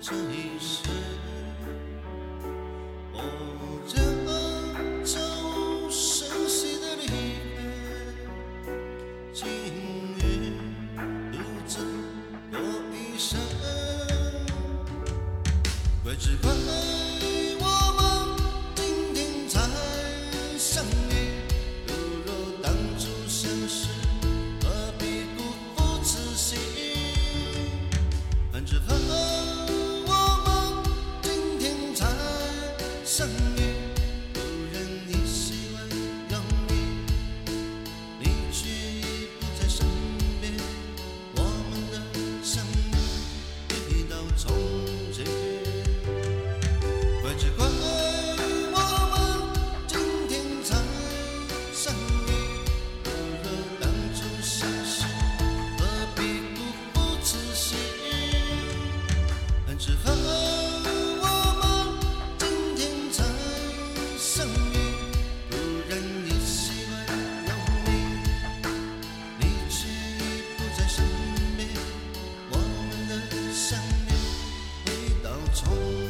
这一世，我这悄无声息的离别，今日独自过一生，怪只怪我们今天才相遇，如若当初相识，何必辜负此心？恨只恨我们今天才相遇，不忍你习惯有你，你却已不在身边，我们的相遇回到从前。怪只怪我们今天才相遇，如若当初相识，何必辜负此心？恨只恨我们今天才相遇，不忍你习惯有你，你却已不在身边，我们的相遇回到从前。